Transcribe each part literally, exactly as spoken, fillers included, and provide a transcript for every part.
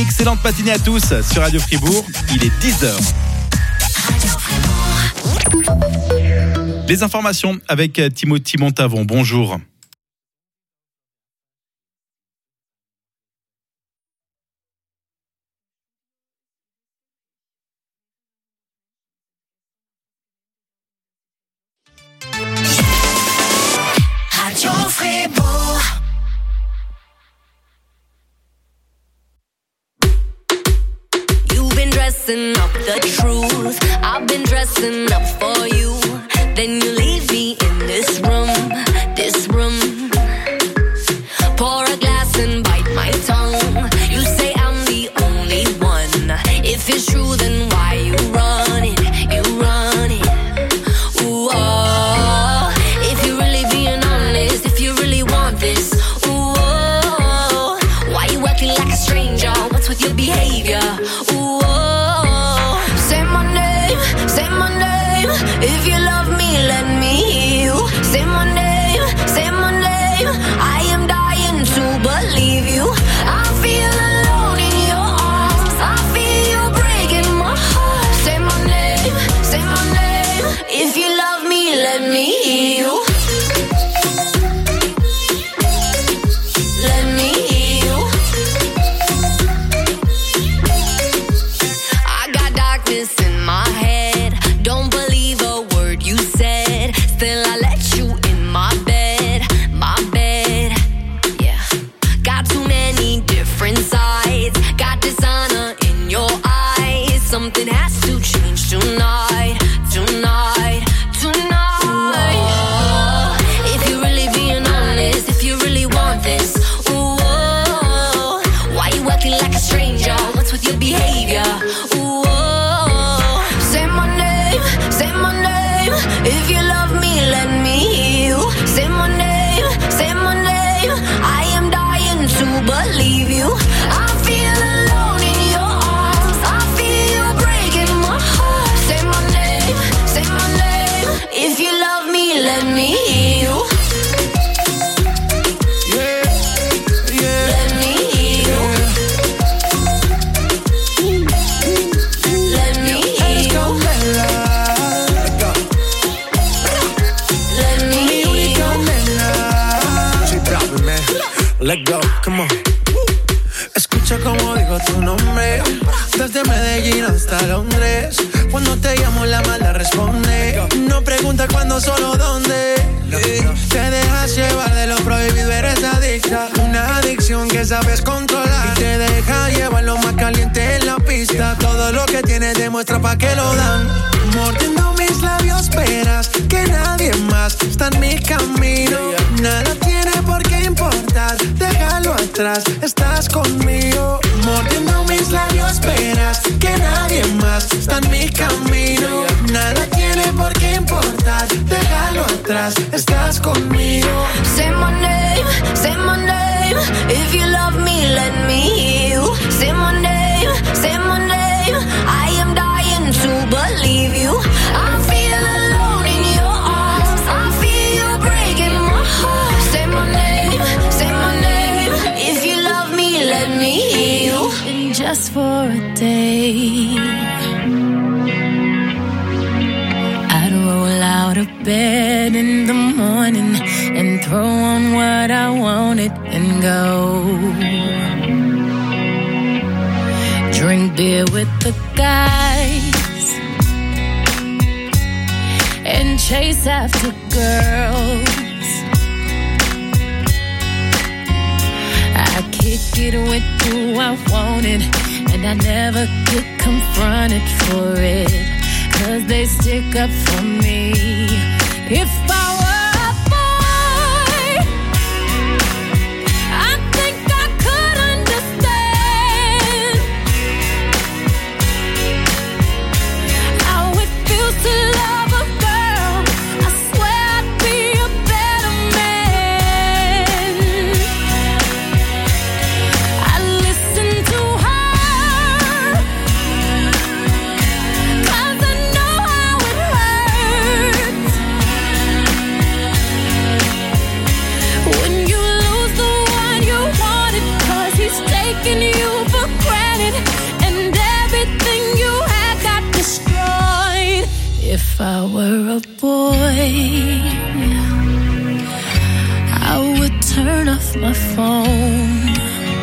Excellente matinée à tous sur Radio Fribourg. Il est dix heures. Les informations avec Timothy Montavon. Bonjour. Dressing up the truth, I've been dressing up for you. Then you leave me in this room, this room. Pour a glass and bite my tongue. You say I'm the only one. If it's true, then why you run it, you run it. Ooh, oh. If you're really being honest, if you really want this, ooh, oh. Why you acting like a stranger? What's with your behavior? Ooh, if you love me, let me hear you. Say my name, say my name. I am dying to believe you. I feel alone in your arms. I feel you breaking my heart. Say my name, say my name. If you love me, let me hear you. Let me hear you. I got darkness in my head. Don't believe a word you said. Still I let you in my bed, my bed. Yeah. Got too many different sides. Got dishonor in your eyes. Something has to change tonight, tonight, tonight. Ooh, if you're really being honest, if you really want this, ooh, why you acting like a stranger? What's with your behavior? Ooh, say my name, say my name. If you love me, let me hear you. Say my name, say my name. I am dying to believe you. I feel alone in your arms. I feel you breaking my heart. Say my name, say my name. If you love me, let me hear you. Yeah, yeah. Let me hear you. Let me hear you. Let go, come on. Escucha como digo tu nombre. Desde Medellín hasta Londres. Cuando te llamo la mala responde. No pregunta cuándo, solo dónde. Te dejas llevar de lo prohibido, eres adicta. Una adicción que sabes controlar. Y te deja llevar lo más caliente en la pista. Todo lo que tienes demuestra pa' que lo dan. Mordiendo mis labios, verás que nadie más está en mi camino. Nada tiene por qué importar, déjalo atrás, estás conmigo. Mordiendo mis labios, verás que nadie más está en mi camino. Nada tiene por qué importar, déjalo atrás, estás conmigo. Say my name, say my name. If you love me, let me hear you. Say my name, say my name. I am dying to believe you. I feel alone in your arms. I feel you breaking my heart. Say my name, say my name. If you love me, let me hear you. And just for a day, I'd roll out of bed in the morning and throw on what I wanted and go. Drink beer with the guys and chase after girls. I kick it with who I wanted, and I never get confronted for it, 'cause they stick up for me. If I were a boy, I think I could understand how it feels to love a girl. I swear I'd be a better man. I listen to her, 'cause I know how it hurts. I were a boy, I would turn off my phone,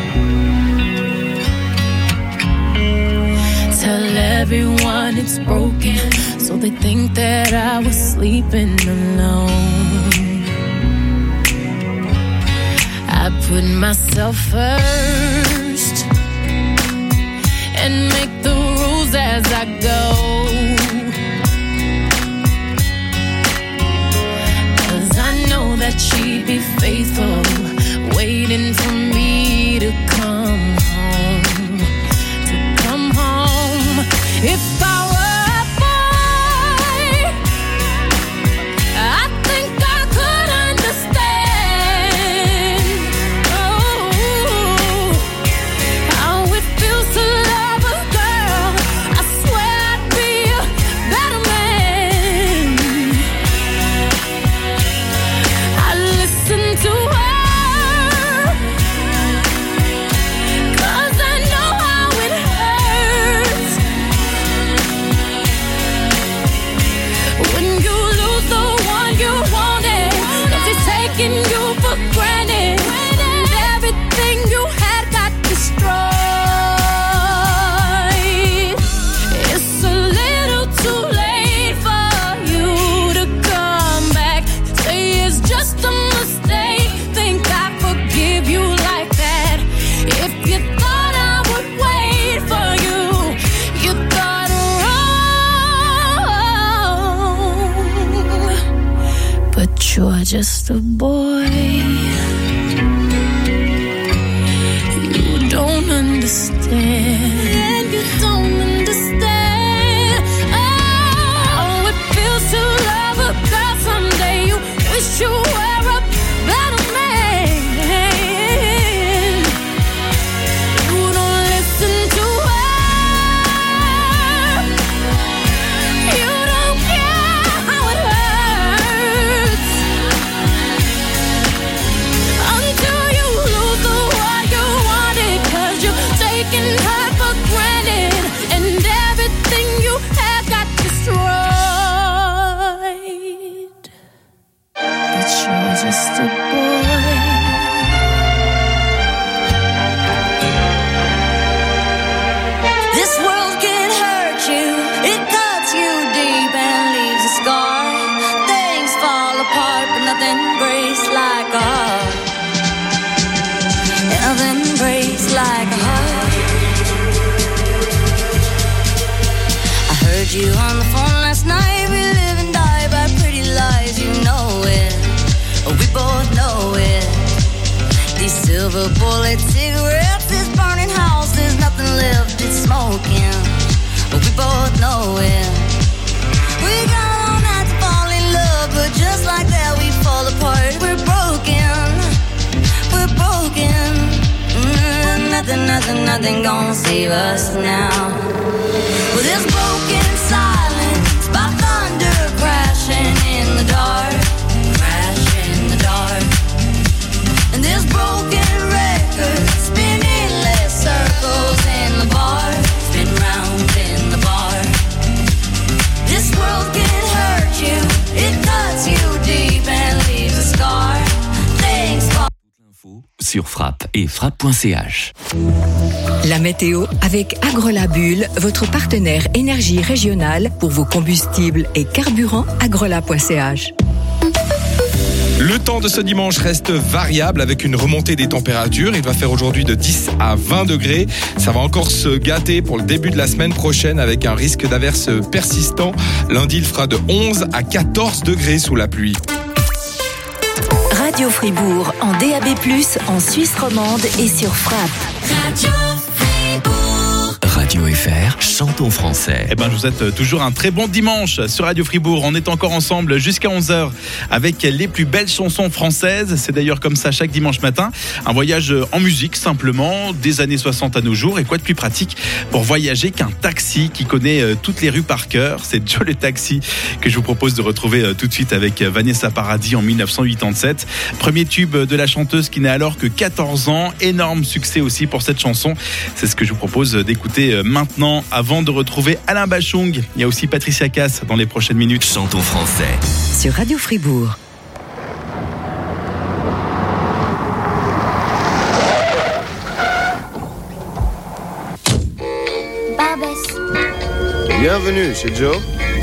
tell everyone it's broken, so they think that I was sleeping alone. I put myself first and make the rules as I go, 'cause I know that she'd be faithful, waiting for me to come home, to come home. If I were a boy, I think I could understand, oh, how it feels to love a girl. I swear I'd be a better man. I listen to her, 'cause I know how it hurts when you lose the one you wanted, if it's taking you for granted, and everything you had got destroyed. It's a little too late for you to come back, say it's just a mistake, think I forgive you like that. If you thought I would wait for you, you thought wrong, but you're just a boy, you don't understand, you don't understand, oh, it feels to love a girl someday, you wish you were a better man. You don't listen to her, you don't care how it hurts, until you lose the one you wanted, 'cause you're taking her for granted, and everything you had got destroyed. But you're just a boy. This world can hurt you, it cuts you deep and leaves a scar. Things fall apart, but nothing breaks like a heart. Nothing breaks like a heart. I heard you on the phone last night, we live and die by pretty lies, you know it, we both know it. These silver bullet cigarettes, this burning house, there's nothing left, it's smoking, we both know it. We got all night to fall in love, but just like that we fall apart. We're broken, we're broken. Mm, nothing, nothing, nothing gonna save us now. Well, there's broken silence by thunder crashing in the dark, crash in the dark. And there's broken records spinning less circles in the bar, spin round in the bar. This world can hurt you, it cuts you deep and leaves a scar. Things fall. Sur Frappe et frappe point c h. La météo avec Agrolabule, votre partenaire énergie régionale pour vos combustibles et carburants. Agrola point c h. Le temps de ce dimanche reste variable avec une remontée des températures. Il va faire aujourd'hui de dix à vingt degrés. Ça va encore se gâter pour le début de la semaine prochaine avec un risque d'averse persistant. Lundi, il fera de onze à quatorze degrés sous la pluie. Radio Fribourg en D A B plus, en Suisse romande et sur Frappe. Radio Fribourg. Radio F R, chantons français. Eh ben, je vous souhaite toujours un très bon dimanche sur Radio Fribourg. On est encore ensemble jusqu'à onze heures avec les plus belles chansons françaises. C'est d'ailleurs comme ça chaque dimanche matin. Un voyage en musique, simplement, des années soixante à nos jours. Et quoi de plus pratique pour voyager qu'un taxi qui connaît toutes les rues par cœur. C'est Joe le Taxi que je vous propose de retrouver tout de suite avec Vanessa Paradis en dix-neuf cent quatre-vingt-dix-sept. Premier tube de la chanteuse qui n'a alors que quatorze ans. Énorme succès aussi pour cette chanson. C'est ce que je vous propose d'écouter maintenant avant de retrouver Alain Bachung. Il y a aussi Patricia Cass dans les prochaines minutes. Chantons français. Sur Radio Fribourg. Bienvenue chez Joe.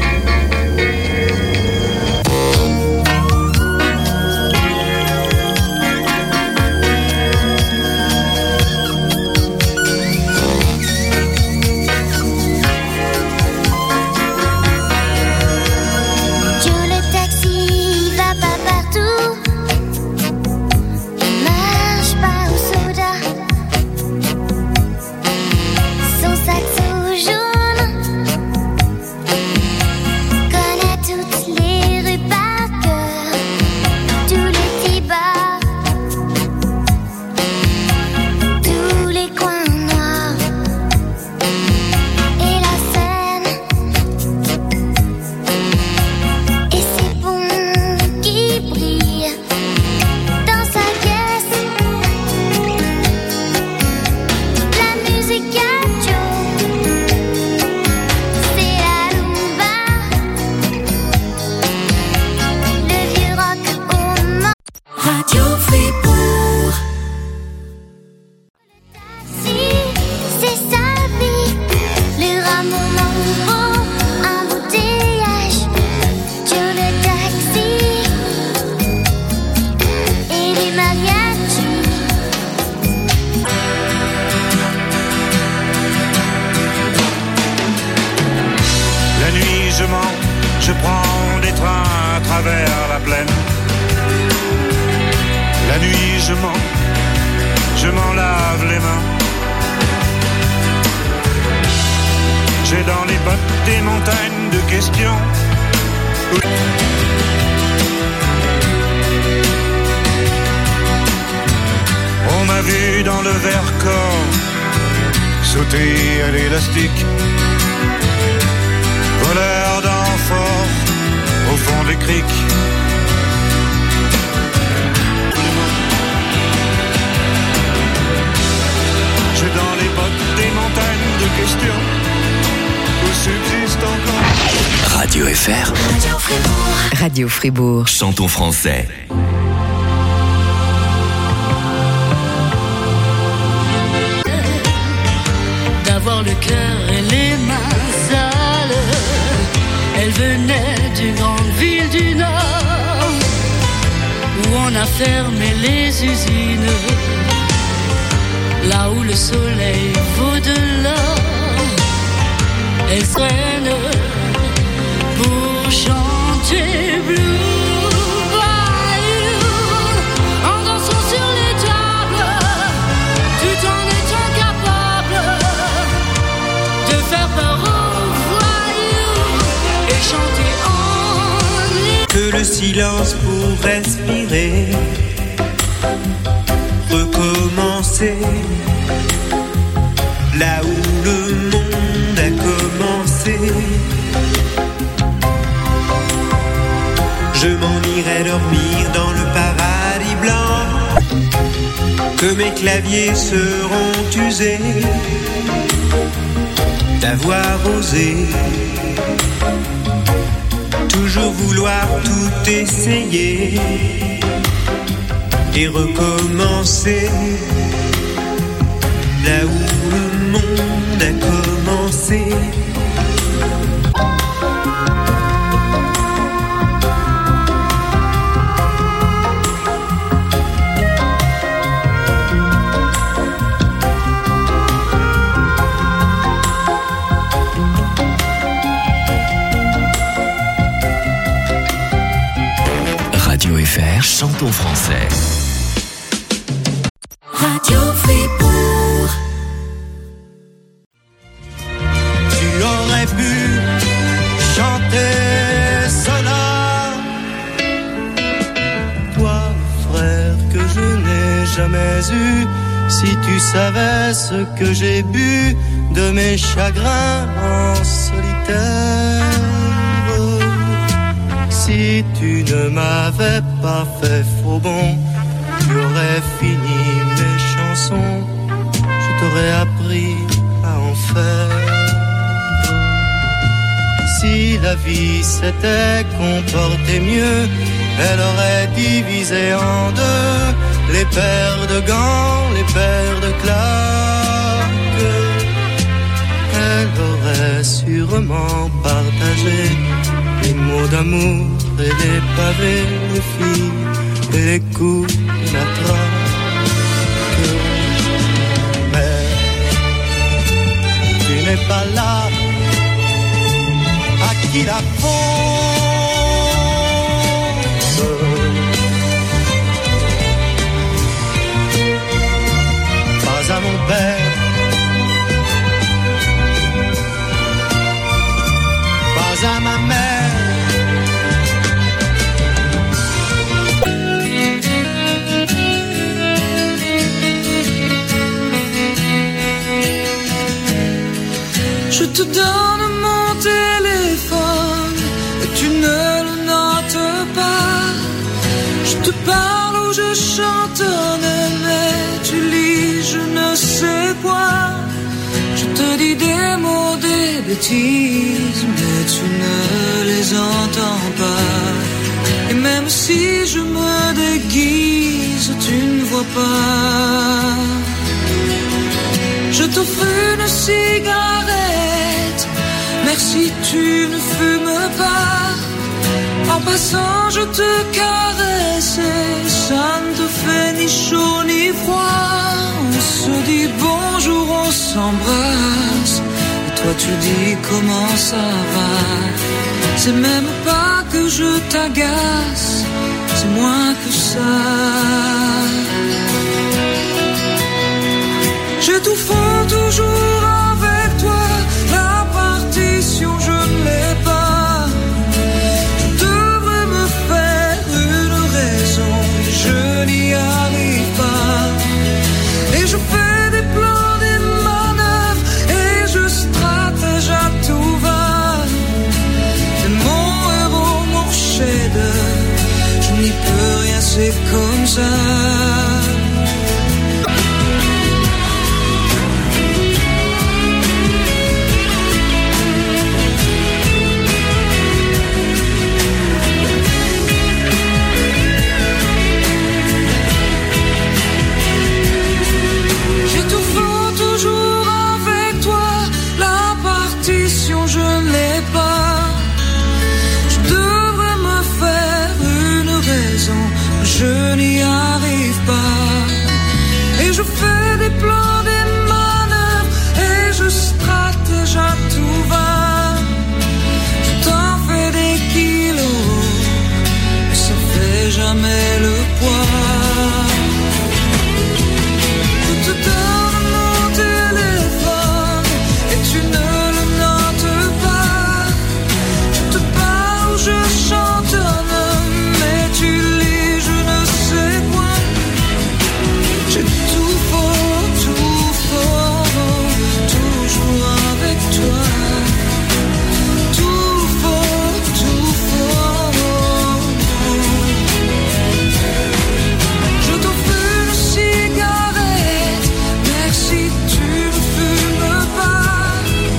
Je prends des trains à travers la plaine. La nuit je mens, je m'en lave les mains. J'ai dans les bottes des montagnes de questions. On m'a vu dans le Vercors sauter à l'élastique. Voleur d'amphores au fond des criques. J'ai dans les bottes des montagnes de questions où subsiste encore Radio F R. Radio Fribourg. Radio Fribourg. Chantons français. D'avoir le cœur et les mains sales. Elle venait d'une grande ville du Nord où on a fermé les usines. Là où le soleil vaut de l'or. Elle traîne pour chanter Blue Bayou en dansant sur les tables, tout en étant capable de faire peur aux voyous et chanter en ligne. Que le silence pour respirer, recommencer là où le monde a commencé. Je m'en irai dormir dans le paradis blanc, que mes claviers seront usés d'avoir osé toujours vouloir tout essayer et recommencer là où le monde a commencé. Radio F R, chantons français. Radio Fribourg. Tu aurais pu chanter cela, toi frère que je n'ai jamais eu. Si tu savais ce que j'ai bu de mes chagrins en solitaire. Si tu ne m'avais pas fait faux bon, tu aurais fini mes chansons, je t'aurais appris à en faire. la vie s'était comportée mieux, elle aurait divisé en deux les paires de gants, les paires de claques. Elle aurait sûrement partagé les mots d'amour et les pavés, les filles et les coups de la traque. Mais tu n'es pas là, à qui la fonce. Pas à mon père, pas à ma mère. Je te donne mon téléphone et tu ne le notes pas. Je te parle ou je chantonne, mais tu lis je ne sais quoi. Je te dis des mots, des bêtises, mais tu ne les entends pas. Et même si je me déguise, tu ne vois pas. Je t'offre une cigarette, merci tu ne fumes pas. En passant je te caresse, ça ne te fait ni chaud ni froid. On se dit bonjour, on s'embrasse, et toi tu dis comment ça va. C'est même pas que je t'agace, c'est moins que ça. J'étouffe toujours avec toi, la partition je ne l'ai pas. Je devrais me faire une raison, mais je n'y arrive pas. Et je fais des plans, des manœuvres, et je stratège à tout va. T'es mon héros, mon chef-d'œuvre, je n'y peux rien, c'est comme ça. Je n'y arrive pas. Et je fais des plans, des manœuvres, et je stratège à tout va. Je t'en fais des kilos, mais ça fait jamais le poids. Je te donne mon téléphone et tu ne le notes pas. Je te parle, je chantonne, mais tu lis je ne sais quoi. J'ai tout faux, tout faux, toujours avec toi. Tout faux, tout faux. Je t'offre une cigarette, merci tu ne fumes pas.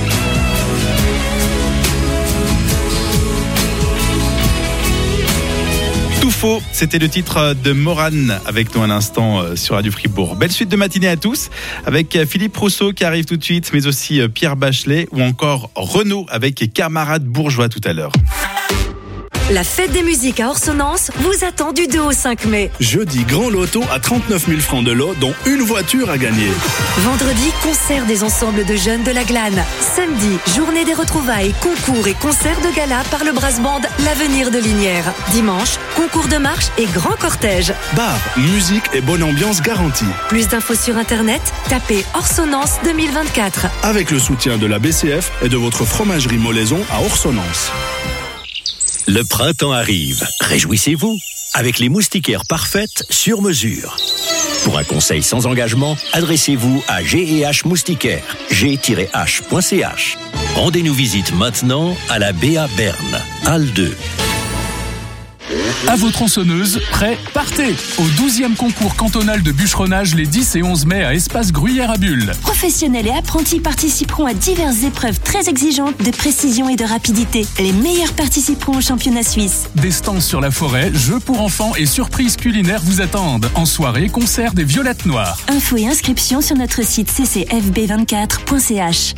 Tout faux, c'était le titre de Morane avec nous un instant sur Radio Fribourg. Belle suite de matinée à tous avec Philippe Rousseau qui arrive tout de suite, mais aussi Pierre Bachelet ou encore Renaud avec Camarade Bourgeois tout à l'heure. La fête des musiques à Orsonnance vous attend du deux au cinq mai. Jeudi, grand loto à trente-neuf mille francs de lot, dont une voiture à gagner. Vendredi, concert des ensembles de jeunes de la Glane. Samedi, journée des retrouvailles, concours et concert de gala par le brass band L'Avenir de Linière. Dimanche, concours de marche et grand cortège. Bar, musique et bonne ambiance garantie. Plus d'infos sur internet, tapez Orsonnance deux mille vingt-quatre. Avec le soutien de la B C F et de votre fromagerie Molaison à Orsonnance. Le printemps arrive. Réjouissez-vous avec les moustiquaires parfaites sur mesure. Pour un conseil sans engagement, adressez-vous à G et H Moustiquaires, g tiret h point c h. Rendez-nous visite maintenant à la B A Berne, Halle deux. À vos tronçonneuses, prêt, partez! Au douzième concours cantonal de bûcheronnage les dix et onze mai à Espace Gruyère à Bulle. Professionnels et apprentis participeront à diverses épreuves très exigeantes de précision et de rapidité. Les meilleurs participeront au championnat suisse. Des stands sur la forêt, jeux pour enfants et surprises culinaires vous attendent. En soirée, concert des Violettes Noires. Infos et inscriptions sur notre site c c f b vingt-quatre point c h.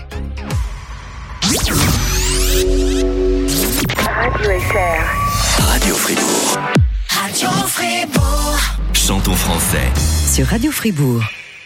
Radio F R. Radio Fribourg. Radio Fribourg. Chantons français. Sur Radio Fribourg.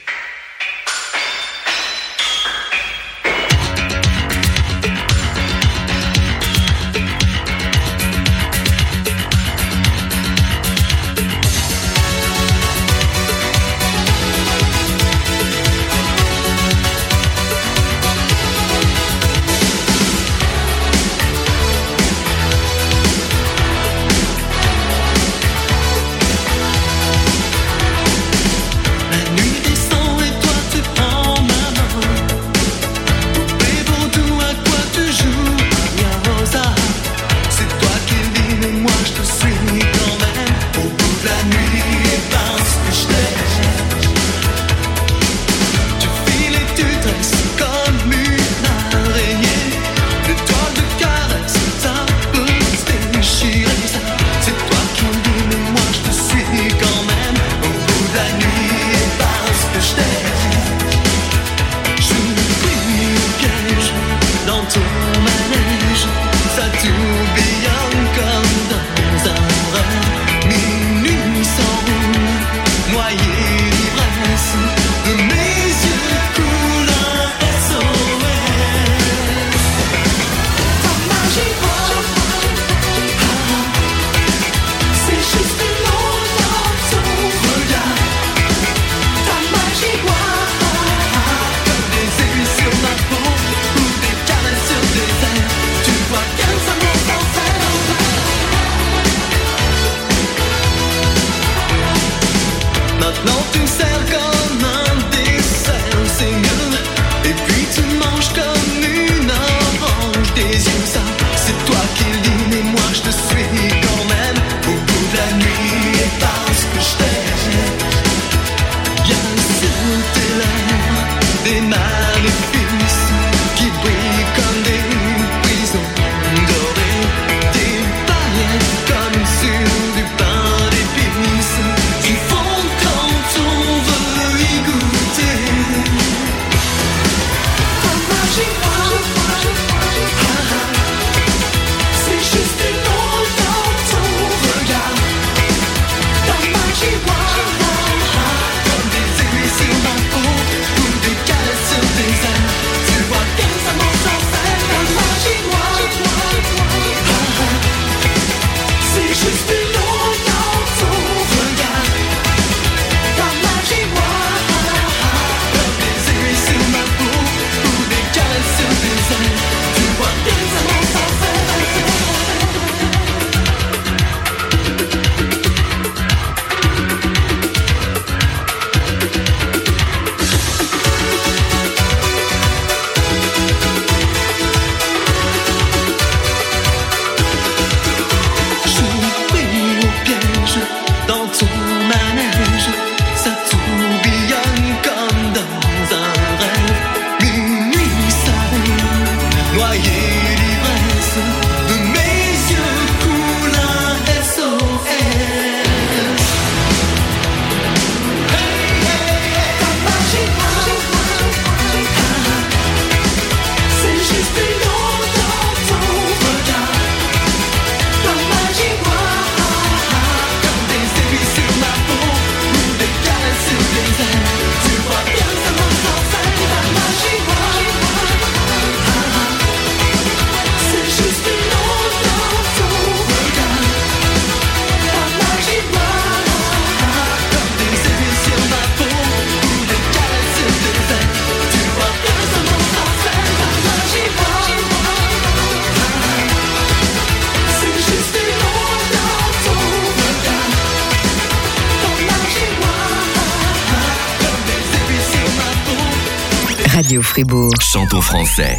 Radio Fribourg. Chantons français.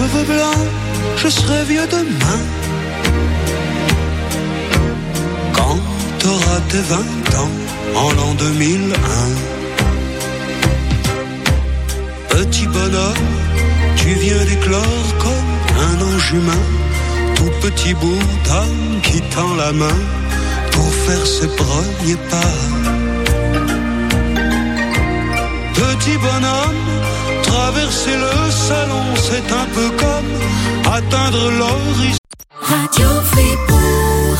cheveux blancs, je serai vieux demain. Quand t'auras tes vingt ans, en l'an deux mille un. Petit bonhomme, tu viens d'éclore comme un ange humain. Tout petit bout d'âme qui tend la main pour faire ses premiers pas. Petit bonhomme, traverser le salon, c'est un peu comme atteindre l'horizon. Radio Fribourg.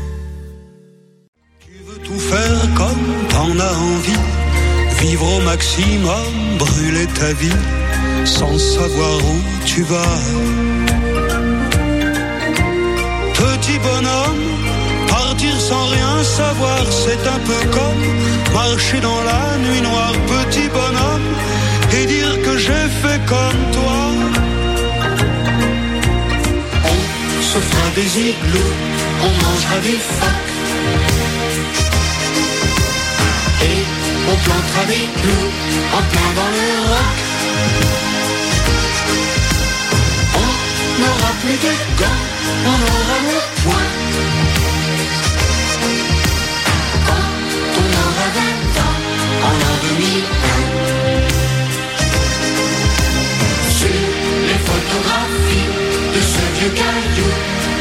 Tu veux tout faire comme t'en as envie, vivre au maximum, brûler ta vie, sans savoir où tu vas. Petit bonhomme, partir sans rien savoir, c'est un peu comme marcher dans la nuit noire. Petit bonhomme, et dire que j'ai fait comme toi. On se fera des igloos, on mangera des phoques, et on plantera des clous en plein dans le roc. On n'aura plus de gants, on aura le poing. Quand on aura vingt ans, en l'an deux mille un. Sur les photographies de ce vieux caillou,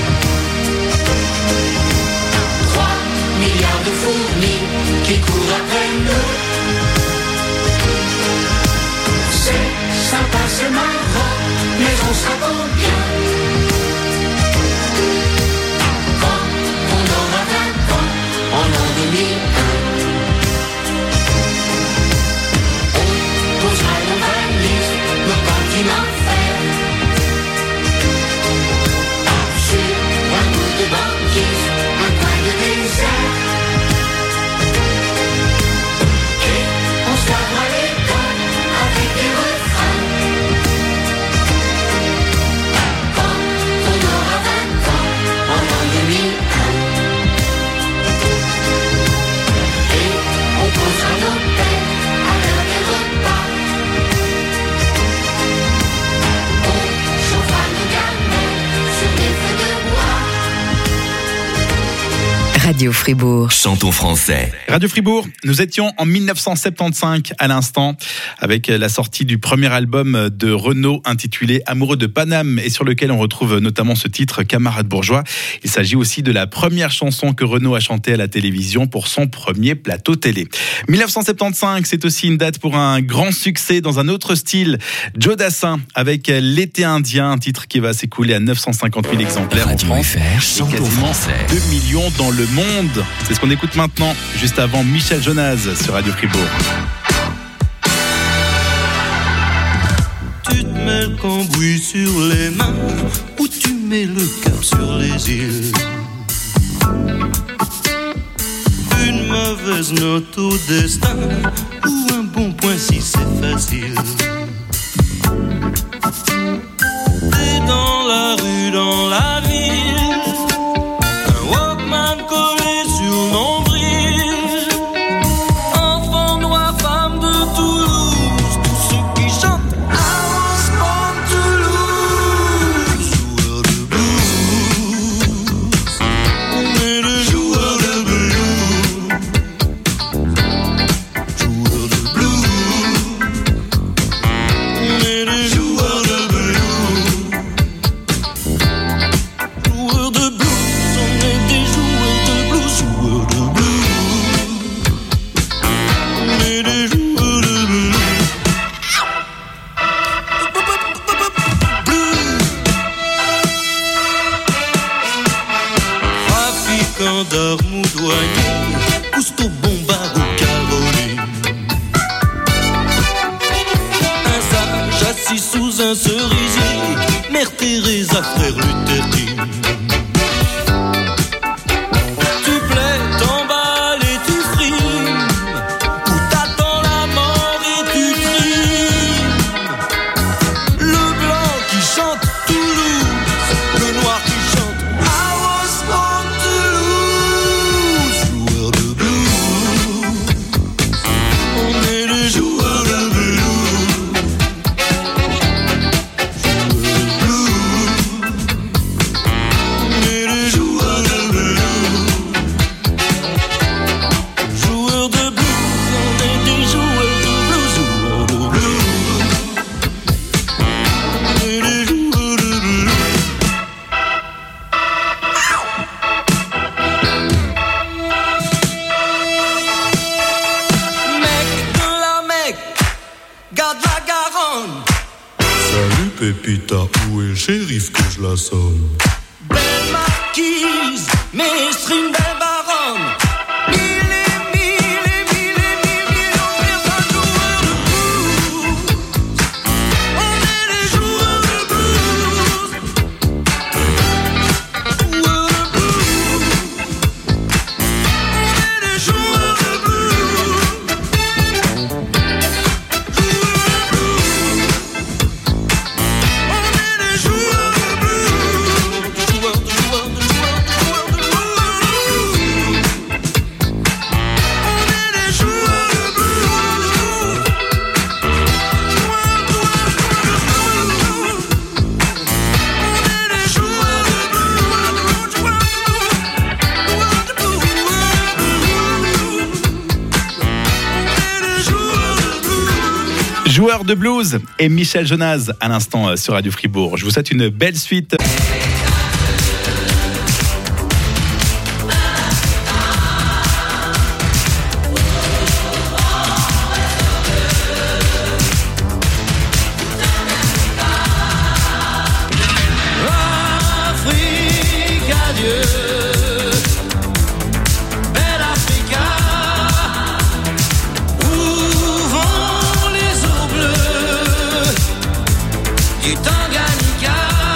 trois milliards de fourmis qui courent après nous. C'est sympa, c'est marrant, mais on s'attend bien. Quand on aura vingt ans, en l'an deux mille un, on posera nos valises, nos continents faire. Sur un bout de banquise, un coin de désert. Et on se lavera les dents avec des refrains. Quand on aura vingt ans, en l'an deux mille un. Et on posera nos peines à l'heure des repas. On chauffera nos gamelles sur des feux de bois. Radio Fribourg. Chantons français. Radio Fribourg, nous étions en dix-neuf cent soixante-quinze à l'instant avec la sortie du premier album de Renaud intitulé Amoureux de Paname et sur lequel on retrouve notamment ce titre Camarade bourgeois. Il s'agit aussi de la première chanson que Renaud a chantée à la télévision pour son premier plateau télé. dix-neuf cent soixante-quinze, c'est aussi une date pour un grand succès dans un autre style. Joe Dassin avec L'été indien, un titre qui va s'écouler à neuf cent cinquante mille exemplaires en France et quasiment deux millions dans le monde. C'est ce qu'on écoute maintenant, juste avant Michel Jonas sur Radio Fribourg. Tu te mets le cambouis sur les mains, ou tu mets le cœur sur les îles. Une mauvaise note au destin, ou un bon point si c'est facile. T'es dans la rue, dans la ville, un Walkman collé sur le nombril. Enfant noir, femme de Toulouse, tous ceux qui chantent I was born to lose. Joueur de blues, on est le joueur de blues. Joueur de blues, on est le joueur de blues. Joueur de blues, on est des joueurs de blues. Joueur de blues, on est des joueurs de blues. Trafiquant d'armes ou douanier, Cousteau, Bombard ou Caroline. Un sage assis sous un cerisier, Mère Teresa, frère Luther King. Tu plais, t'emballes et tu frimes, ou t'attends la mort et tu trimes. Le blanc qui chante Toulouse, le noir qui chante I was born to lose. Joueur de blues, on est les joueurs de blues. Joueurs de blues, Salut Pépita, où est le shérif que je l'assomme? Belle marquise, mais c'est une belle baronne. Mille et mille et mille et mille millions de joueurs de blues. On est les joueurs de blues. Joueurs de blues. On est les joueurs de blues. Joueur de blues et Michel Jonas à l'instant sur Radio Fribourg. Je vous souhaite une belle suite. Afrique, adieu. Belle Africa, où vont les eaux bleues du Tanganyika.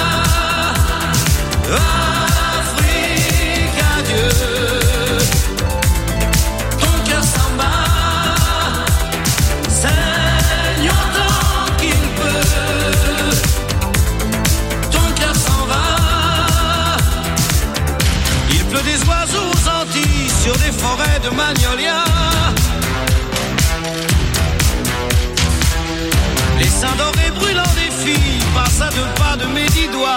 Afrique, adieu. Ton cœur s'en bat, saigne autant qu'il peut. Ton cœur s'en va. Il pleut des oiseaux aux Antilles sur des forêts de magnolias. Les seins dorés brûlant des filles passent à deux pas de mes dix doigts.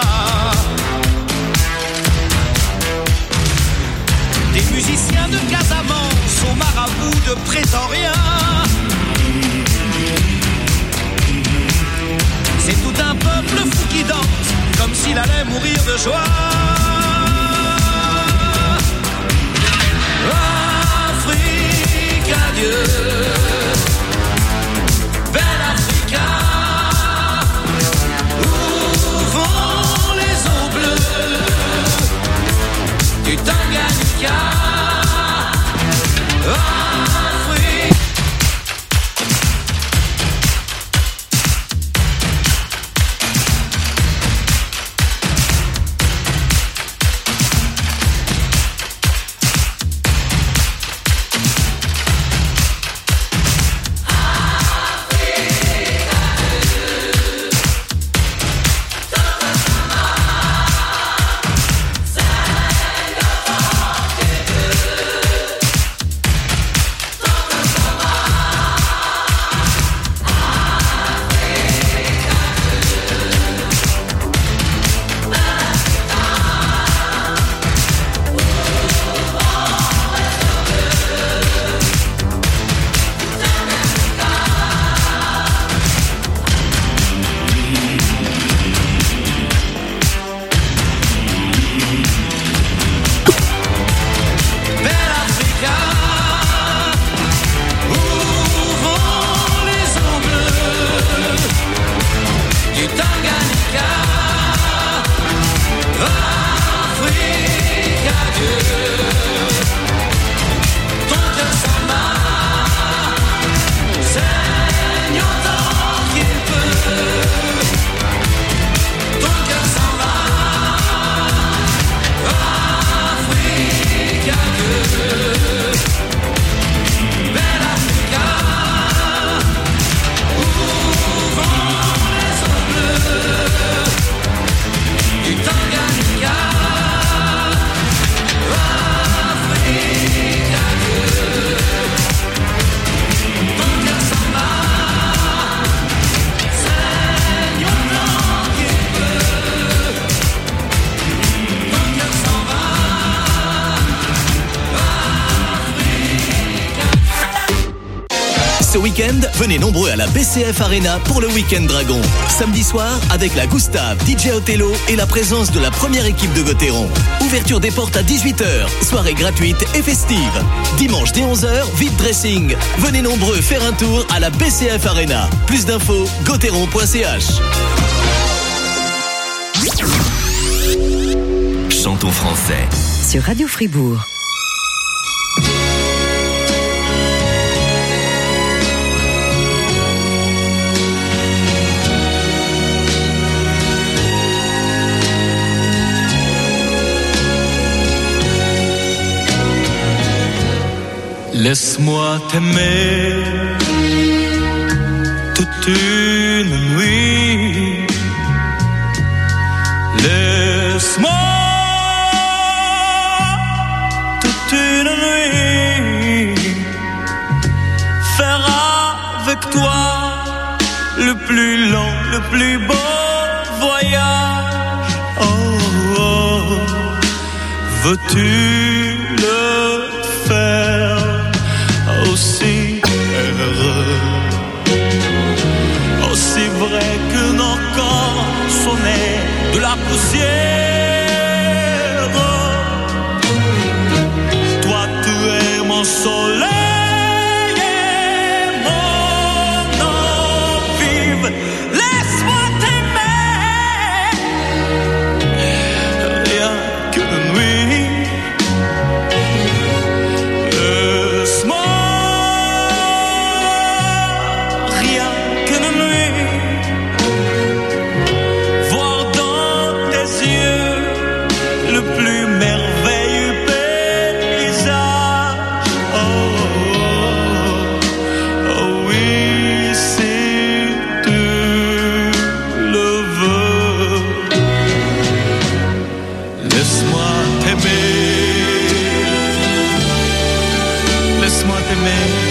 Des musiciens de Casamance aux marabouts de Prétoria. C'est tout un peuple fou qui danse comme s'il allait mourir de joie. Afrique, adieu. Belle Africa, où vont les eaux bleues du Tanganyika. Afrique. week-end, venez nombreux à la B C F Arena pour le Week-end Dragon. Samedi soir, avec la Gustave, D J Othello et la présence de la première équipe de Gauthieron. Ouverture des portes à dix-huit heures, soirée gratuite et festive. Dimanche dès onze heures, vide dressing. Venez nombreux faire un tour à la B C F Arena. Plus d'infos, gauthieron point c h. Chantons français. Sur Radio Fribourg. Laisse-moi t'aimer toute une nuit. Laisse-moi toute une nuit faire avec toi le plus long, le plus beau voyage. Oh, oh. Veux-tu le faire aussi heureux, aussi vrai que nos corps sonnaient de la poussière? Toi tu es mon soleil et mon eau vive. Laisse-moi t'aimer rien qu'une nuit. Laisse-moi t'aimer